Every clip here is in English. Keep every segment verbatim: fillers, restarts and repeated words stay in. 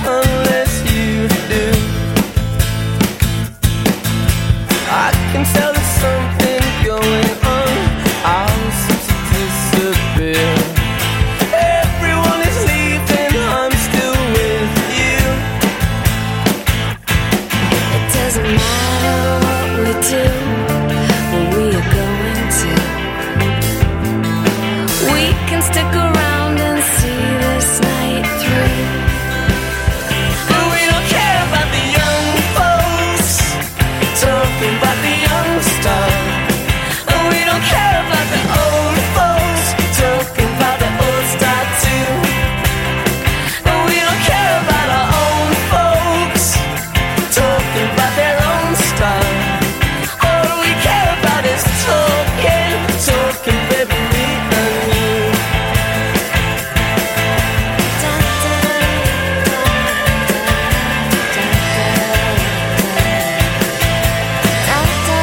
unless you do. I can tell there's something going on. I'll seem to disappear. Everyone is leaving, I'm still with you. It doesn't matter what we do, where we are going to. We can stick around and see this night through. And we don't care about the young folks talking about the young stuff. And we don't care about the old folks talking about the old stuff too. And we don't care about our own folks talking about their own stuff. All we care about is talking, talking, baby, me and you. Da, da, da, da, da, da,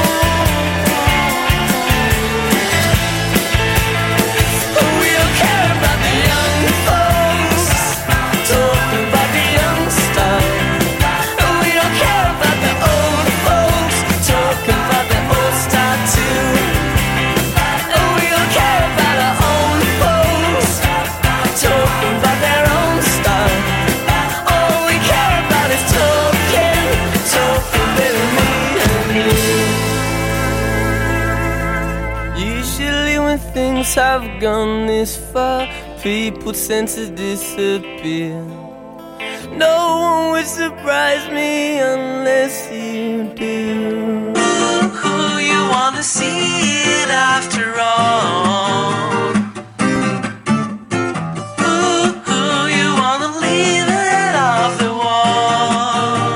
And we don't care about the young folks talking about the young stuff. And we don't care about the old folks talking about the old stuff too. And we don't care about our own folks talking about their own stuff. All we care about is talking, talking, baby, me and you. Usually when things have gone this far, people tend to disappear. No one would surprise me unless you do. Who you wanna see it after all? Who, who you wanna leave it off the wall?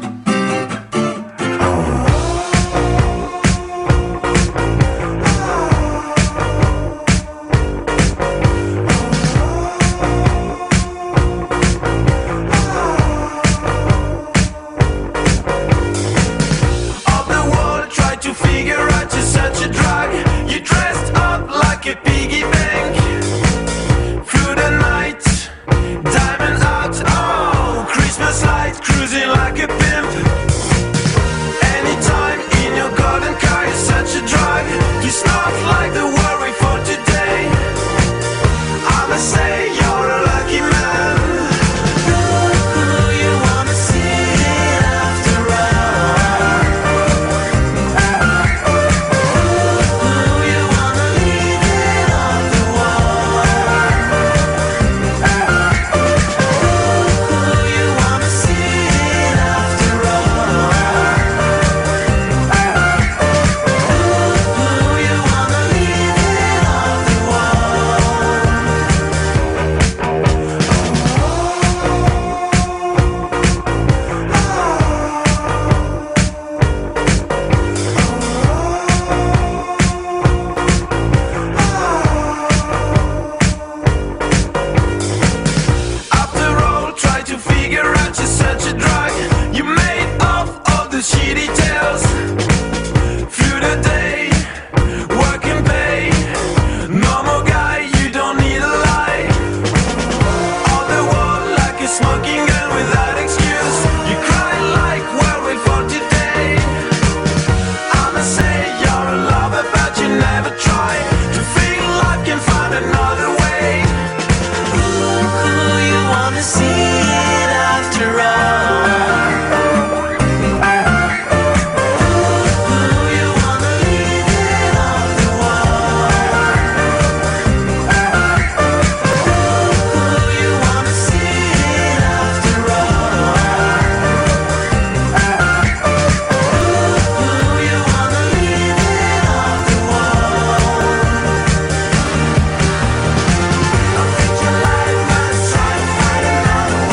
Of the world, try to figure out you're such a drug. You dressed up like a piggy bank. Through the night, diamond out, oh, Christmas light, cruising like a pimp. Anytime in your golden car, you're such a drug. You snort like the worry for today. I must say you're a lucky man. Who you wanna see it after all? Who you wanna leave it off the wall? Who you wanna see it after all? Who you wanna leave it off the After all, try to figure out you're such a drug. You made off all the shitty tales. Through the day, work and pay. Normal guy, you don't need a lie. On the wall like a smoking gun without excuse. You cry like, well, wait for today. I'ma say you're a lover, but you never try to feel like you can find another way. Who you wanna see it after all? Who you wanna leave it off the wall? Who you wanna see it after all? Who you wanna leave it off the wall? I think your life must try to find another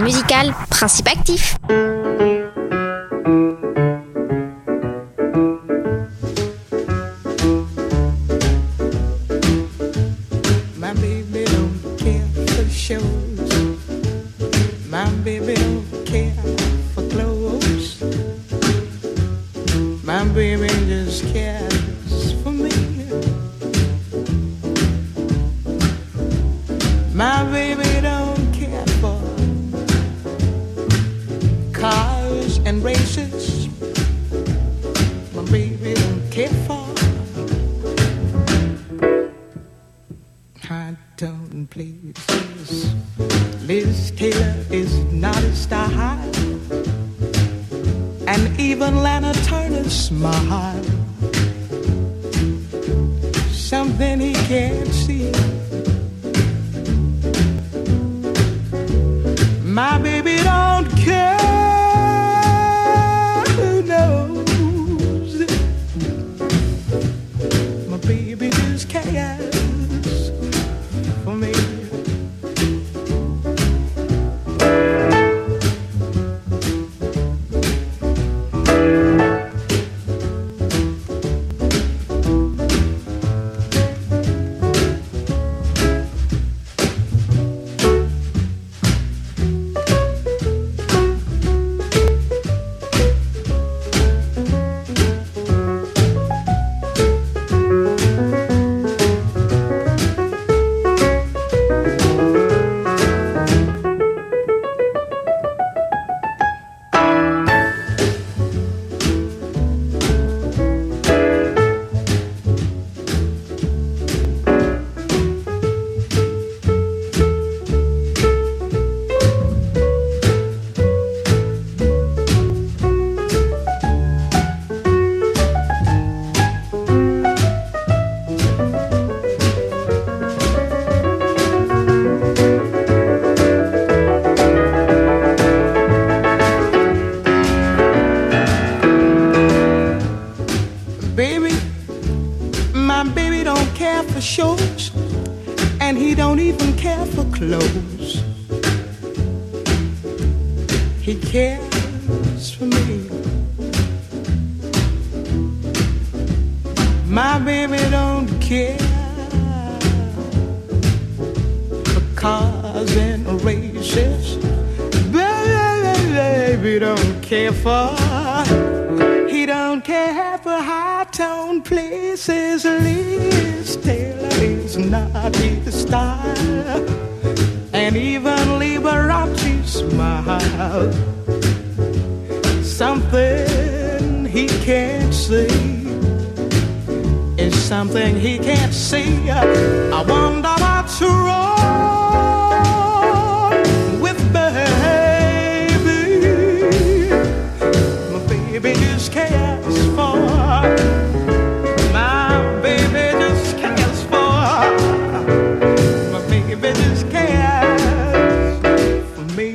musical Principe Actif. My baby don't care for shows. My baby don't care for clothes. My baby just cares for me. My baby don't care for cars and races. My baby don't care for high-tone places. Liz Taylor is not a style, and even Lana Turner's smile, something he can't see. My baby don't care, who knows? My baby just cares for me. Shows, and he don't even care for clothes. He cares for me. My baby don't care for cars and races. Baby don't care for. He don't care for high-tone places. Liz Taylor is not his style, and even Liberace smile, something he can't see is something he can't see. I wonder what's wrong with baby. My baby just cares for. My baby just cares for. My baby just cares for me.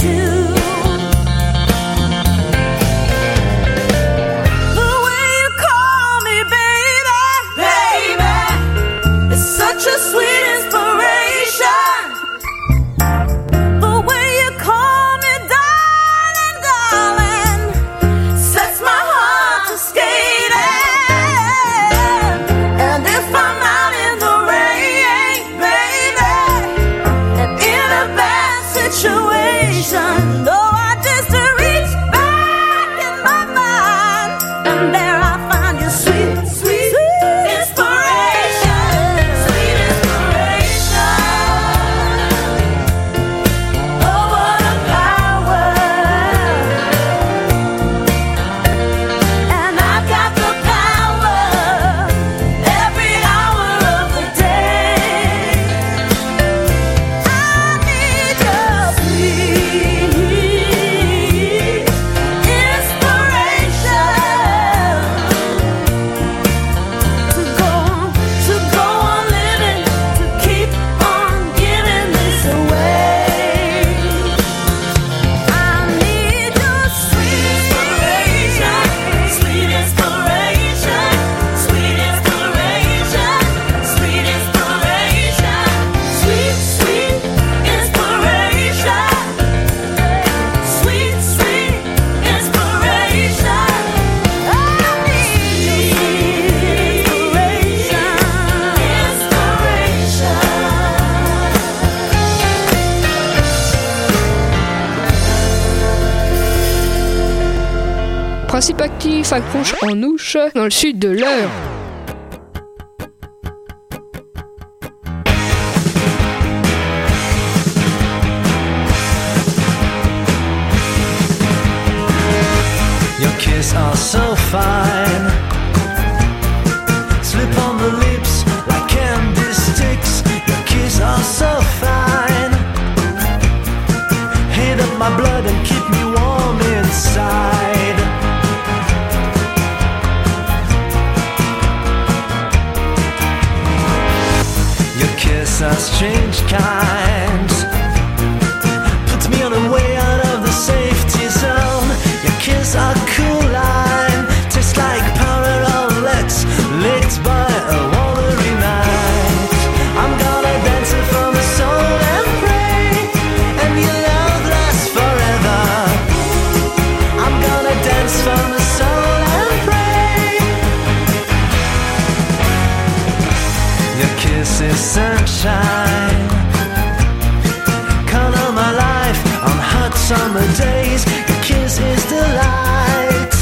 The way you call such a sweet inspiration. The way you call me darling, darling, sets my heart to skating. And if I'm out in the rain, baby, and in a bad situation, though I just reach back in my mind, and there I find you sweet, sweet, sweet inspiration, sweet inspiration. Oh, what a power. And I've got the power every hour of the day. I need your sweet inspiration to go on, to go on living, to keep on giving this away. I need your sweet inspiration, sweet inspiration, sweet inspiration, sweet inspiration, sweet, sweet inspiration, sweet, sweet inspiration. I need inspiration, inspiration. Principe actif accroche en ouche dans le sud de l'Eure. Your kiss are so fine. Slip on the lips like candy sticks. Your kiss are so fine. Heat up my blood and keep me warm inside. Your kiss are strange kind. Puts me on a way out of the safety zone. Your kiss are cool line. Tastes like powder outlets licked by a watery night. I'm gonna dance it from the soul and pray, and your love lasts forever. I'm gonna dance from the soul and pray. Your kiss is sunshine. Color my life on hot summer days. Your kiss is delight.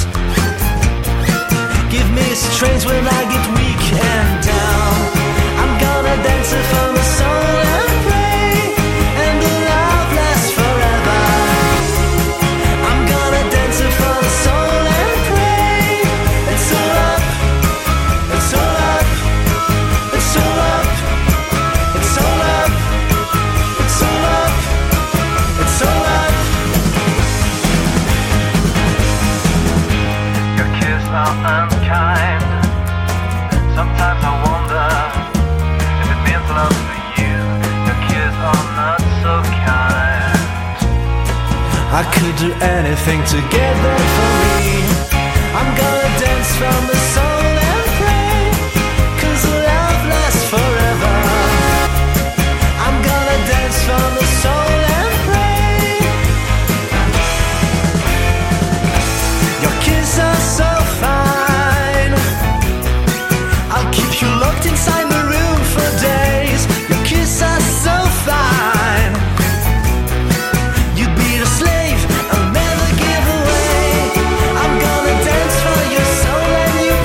Give me strength when I get weak and down. I'm gonna dance it from the soul and pray, and the love lasts forever. I'm gonna dance it from the soul and pray. It's all up, it's all up, it's all up, it's all up, it's all up, it's all up. Your kiss are unkind. Sometimes I wonder if it means love for you. Your kiss are not so kind. I could do anything to get there for me. I'm gonna dance from the soul and pray, 'cause love lasts forever. I'm gonna dance from the soul and pray. Your kiss are so fine. I'll keep you locked inside the room for days. Your kiss are so fine. You'd be the slave I'll never give away. I'm gonna dance for your soul and you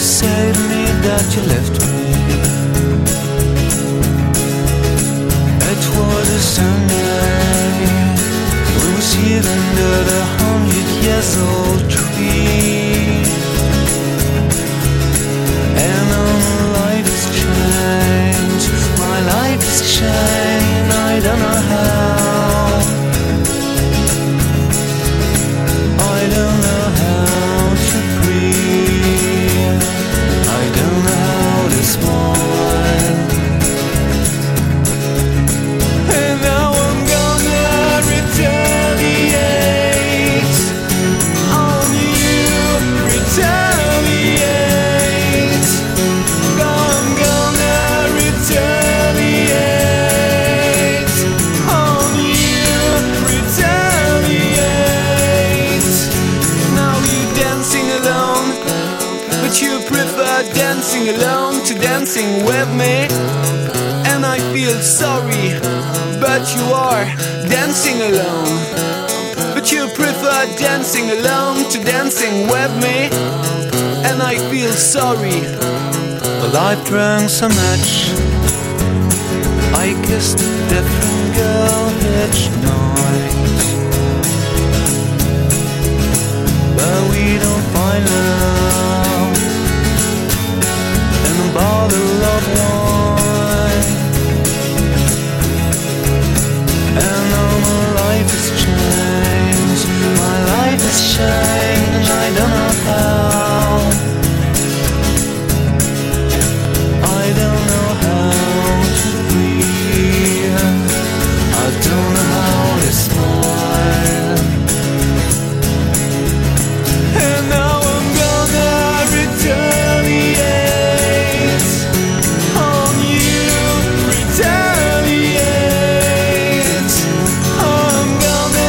say to me that you left me. It was a Sunday. We were seated under the hundred years old tree. And all my life has changed. My life has changed. I don't know how. I don't know how to breathe. I don't know how to smile. And now I'm gonna retaliate on you, retaliate. I'm gonna retaliate on you, retaliate. Now you're dancing alone, but you prefer dancing alone to dancing with me. And I feel sorry, but you are dancing alone. But you prefer dancing alone to dancing with me. And I feel sorry. Well, I drank so much, I kissed a different girl each night. But we don't find love in a bottle of wine. And now my life has changed. My life has changed. I don't know how. I don't know how to breathe. I don't know how to smile. And now I'm gonna retaliate on you, retaliate. I'm gonna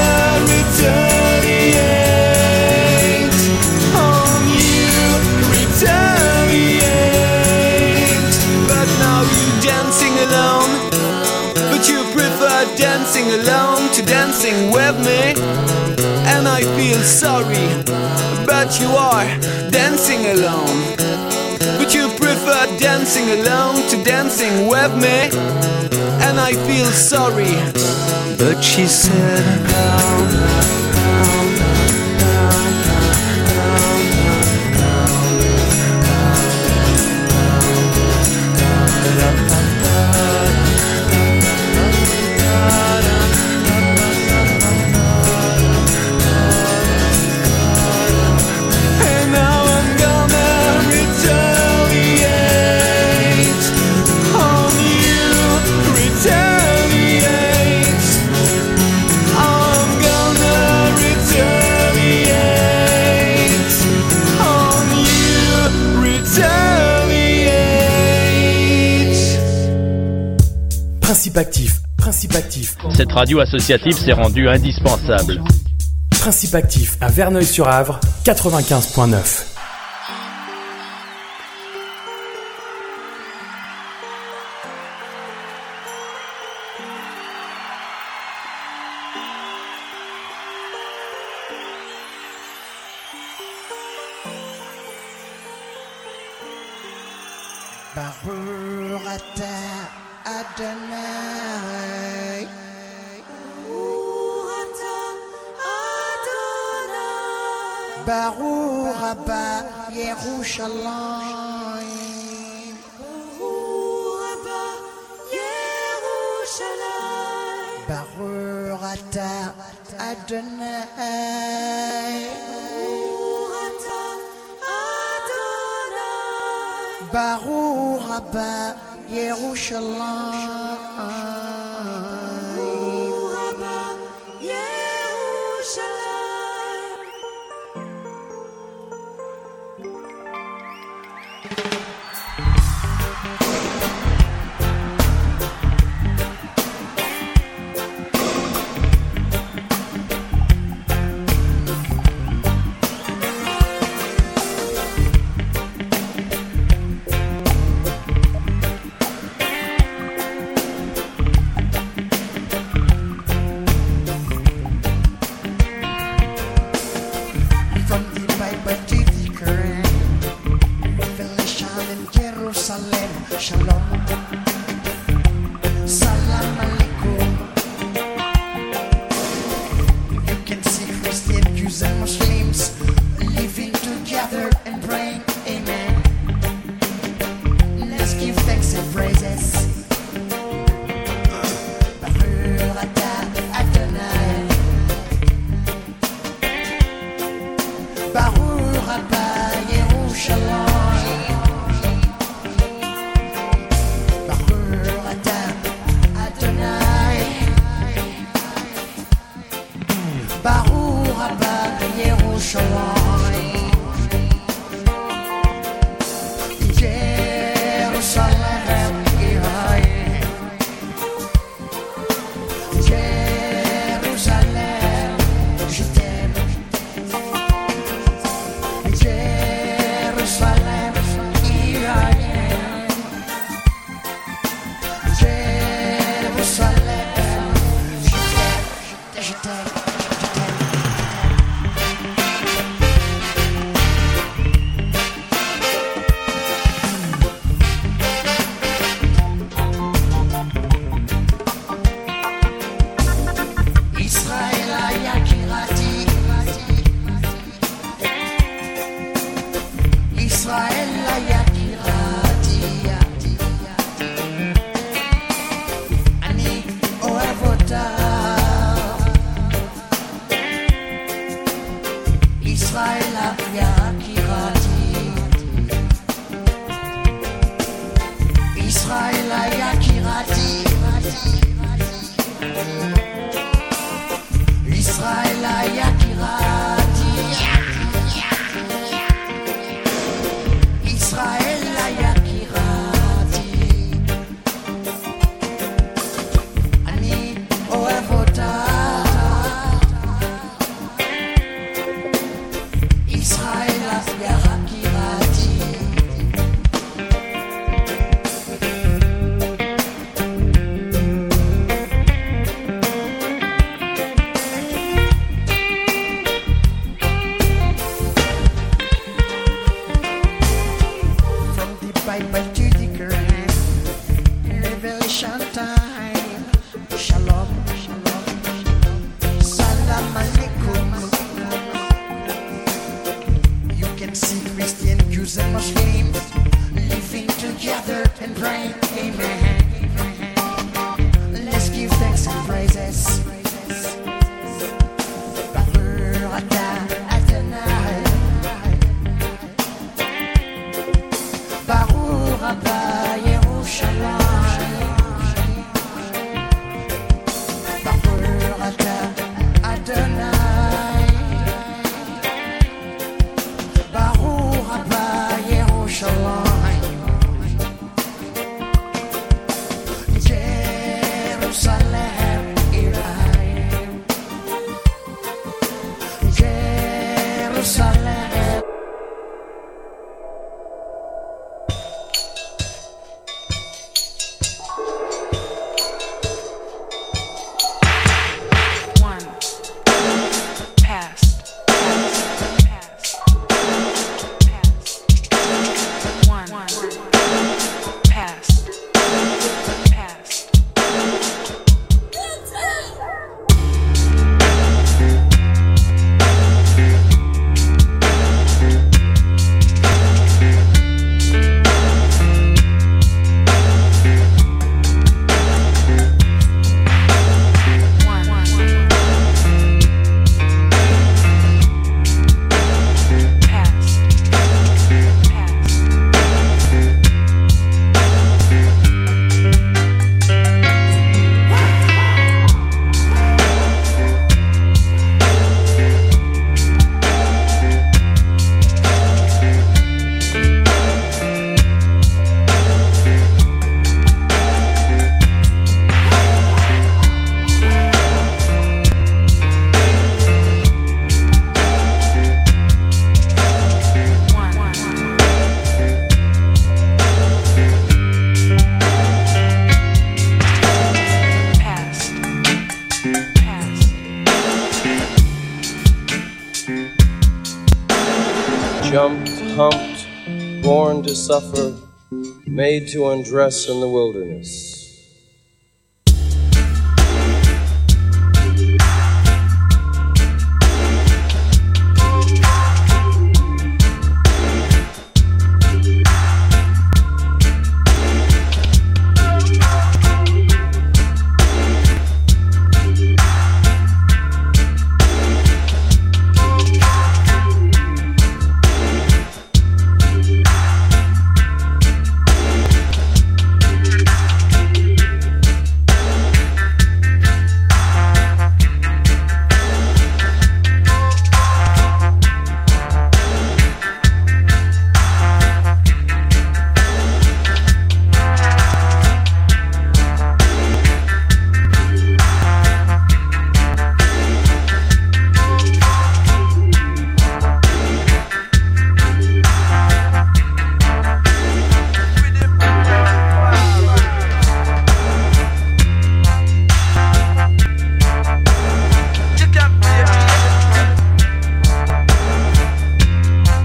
retaliate on you, retaliate. But now you're dancing alone, but you prefer dancing alone to dancing with me. And I feel sorry, but you are dancing alone. But you prefer dancing alone to dancing with me. And I feel sorry. But she said, down, down, down, down, and now I'm gonna retaliate on you, retaliate. I'm gonna retaliate on you, retaliate. Principe actif, principe actif, Cette radio associative s'est rendue indispensable. principe actif à Verneuil-sur-Avre, quatre-vingt-quinze point neuf. Barurata Adonai. Baruch haba Yerushalayim. Baruch ata Adonai. Baruch haba Yerushalayim. Jumped, humped, born to suffer, made to undress in the wilderness.